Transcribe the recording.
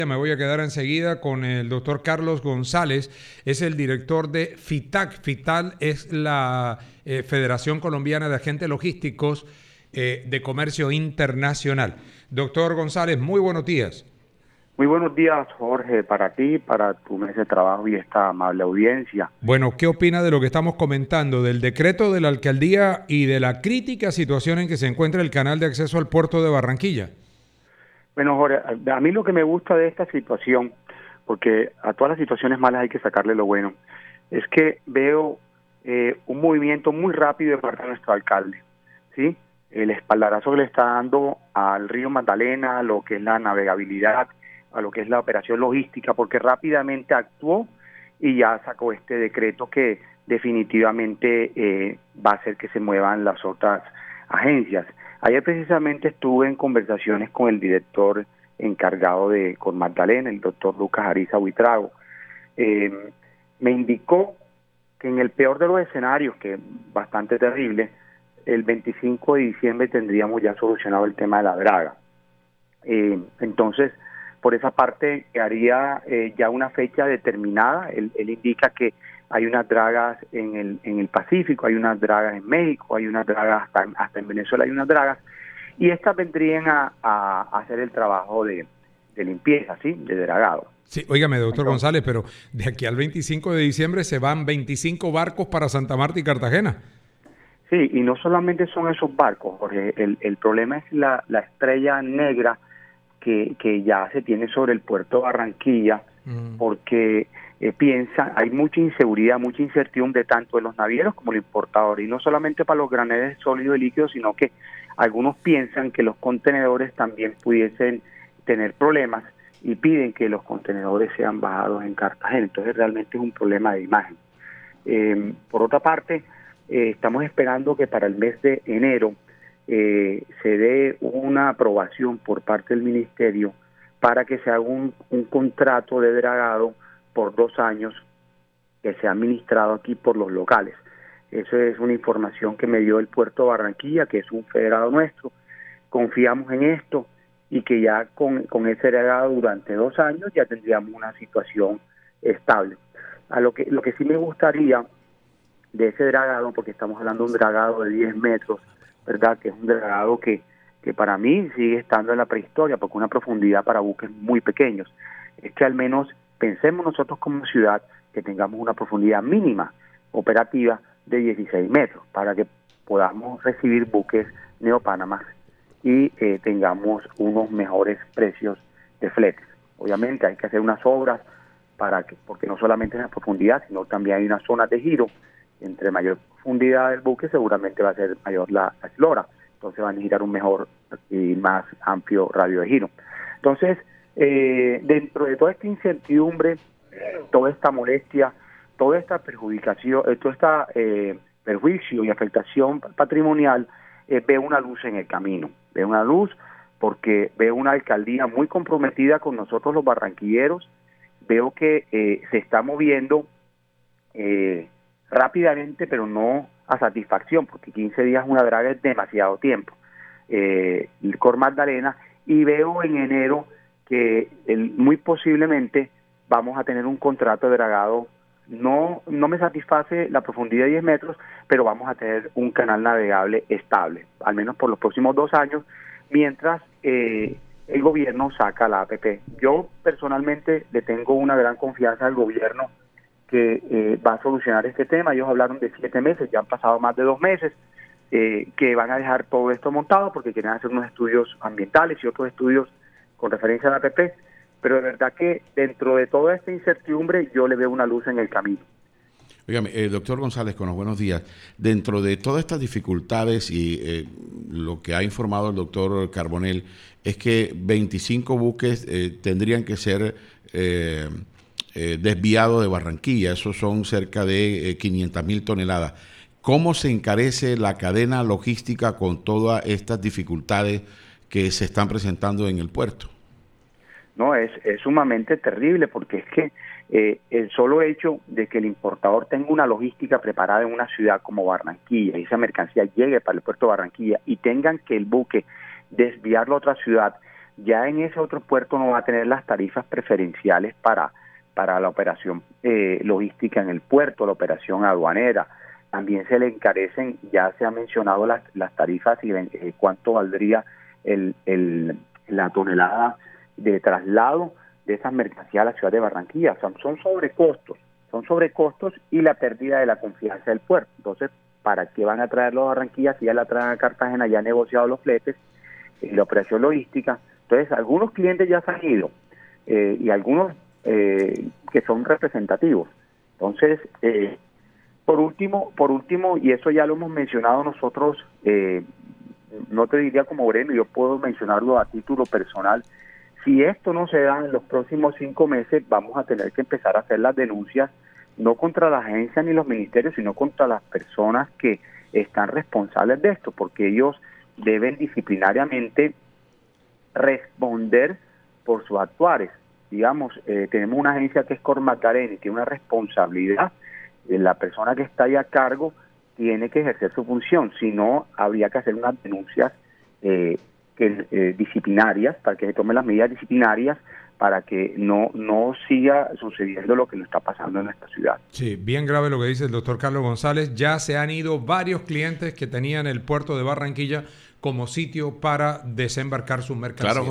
Me voy a quedar enseguida con el doctor Carlos González, es el director de FITAC. FITAC es la Federación Colombiana de Agentes Logísticos de Comercio Internacional. Doctor González, muy buenos días. Muy buenos días, Jorge, para ti, para tu mesa de trabajo y esta amable audiencia. Bueno, ¿qué opina de lo que estamos comentando, del decreto de la alcaldía y de la crítica situación en que se encuentra el canal de acceso al puerto de Barranquilla? Bueno, Jorge, a mí lo que me gusta de esta situación, porque a todas las situaciones malas hay que sacarle lo bueno, es que veo un movimiento muy rápido de parte de nuestro alcalde, ¿sí? El espaldarazo que le está dando al río Magdalena, a lo que es la navegabilidad, a lo que es la operación logística, porque rápidamente actuó y ya sacó este decreto que definitivamente va a hacer que se muevan las otras agencias. Ayer precisamente estuve en conversaciones con el director encargado de con Magdalena, el doctor Lucas Ariza Buitrago. Me indicó que en el peor de los escenarios, que es bastante terrible, el 25 de diciembre tendríamos ya solucionado el tema de la draga. Entonces, por esa parte quedaría ya una fecha determinada. Él indica que hay unas dragas en el Pacífico, hay unas dragas en México, hay unas dragas hasta en Venezuela hay unas dragas, y estas vendrían a hacer el trabajo de limpieza, ¿sí? De dragado. Sí, óigame, doctor Entonces, González, pero de aquí al 25 de diciembre se van 25 barcos para Santa Marta y Cartagena. sí, y no solamente son esos barcos, Jorge, el problema es la estrella negra que ya se tiene sobre el puerto de Barranquilla, porque hay mucha inseguridad, mucha incertidumbre tanto de los navieros como de los importadores, y no solamente para los graneles sólidos y líquidos, sino que algunos piensan que los contenedores también pudiesen tener problemas y piden que los contenedores sean bajados en Cartagena. Entonces realmente es un problema de imagen. Por otra parte, estamos esperando que para el mes de enero se dé una aprobación por parte del ministerio para que se haga un contrato de dragado por 2 años que sea administrado aquí por los locales. Eso es una información que me dio el puerto de Barranquilla, que es un federado nuestro. Confiamos en esto y que ya con ese dragado durante 2 años ya tendríamos una situación estable. Lo que sí me gustaría de ese dragado, porque estamos hablando de un dragado de 10 metros, ¿verdad? Que es un dragado que para mí sigue estando en la prehistoria, porque una profundidad para buques muy pequeños. Es que al menos pensemos nosotros como ciudad que tengamos una profundidad mínima operativa de 16 metros, para que podamos recibir buques neopanamas y tengamos unos mejores precios de fletes. Obviamente hay que hacer unas obras porque no solamente es la profundidad, sino también hay unas zonas de giro. Entre mayor profundidad del buque seguramente va a ser mayor la eslora, entonces van a girar un mejor y más amplio radio de giro. Entonces, dentro de toda esta incertidumbre, toda esta molestia, toda esta perjudicación, perjuicio y afectación patrimonial, veo una luz en el camino, veo una luz porque veo una alcaldía muy comprometida con nosotros los barranquilleros, veo que se está moviendo rápidamente, pero no a satisfacción, porque 15 días una draga es demasiado tiempo. El Cor Magdalena, y veo en enero que muy posiblemente vamos a tener un contrato de dragado. No me satisface la profundidad de 10 metros, pero vamos a tener un canal navegable estable, al menos por los próximos 2 años, mientras el gobierno saca la APP. Yo personalmente le tengo una gran confianza al gobierno que va a solucionar este tema. Ellos hablaron de 7 meses, ya han pasado más de 2 meses, que van a dejar todo esto montado porque quieren hacer unos estudios ambientales y otros estudios con referencia a la APP, pero de verdad que dentro de toda esta incertidumbre yo le veo una luz en el camino. Óigame, doctor González, con los buenos días. Dentro de todas estas dificultades y lo que ha informado el doctor Carbonell es que 25 buques tendrían que ser desviados de Barranquilla. Eso son cerca de 500.000 toneladas. ¿Cómo se encarece la cadena logística con todas estas dificultades que se están presentando en el puerto? No, es sumamente terrible porque es que el solo hecho de que el importador tenga una logística preparada en una ciudad como Barranquilla y esa mercancía llegue para el puerto de Barranquilla y tengan que el buque desviarlo a otra ciudad, ya en ese otro puerto no va a tener las tarifas preferenciales para la operación logística en el puerto, la operación aduanera. También se le encarecen, ya se han mencionado las tarifas y cuánto valdría la tonelada de traslado de esas mercancías a la ciudad de Barranquilla. Son sobrecostos y la pérdida de la confianza del puerto. Entonces, ¿para qué van a traerlo a Barranquilla si ya la traen a Cartagena, ya han negociado los fletes y la operación logística? Entonces, algunos clientes ya se han ido y algunos que son representativos. Entonces, por último, y eso ya lo hemos mencionado nosotros, no te diría como gremio, yo puedo mencionarlo a título personal. Si esto no se da en los próximos 5 meses, vamos a tener que empezar a hacer las denuncias, no contra la agencia ni los ministerios, sino contra las personas que están responsables de esto, porque ellos deben disciplinariamente responder por sus actuares. Digamos, tenemos una agencia que es Cormacarena y tiene una responsabilidad. La persona que está ahí a cargo tiene que ejercer su función, si no, habría que hacer unas denuncias disciplinarias, para que se tomen las medidas disciplinarias para que no siga sucediendo lo que nos está pasando en esta ciudad. Sí, bien grave lo que dice el doctor Carlos González. Ya se han ido varios clientes que tenían el puerto de Barranquilla como sitio para desembarcar sus mercancías. Claro.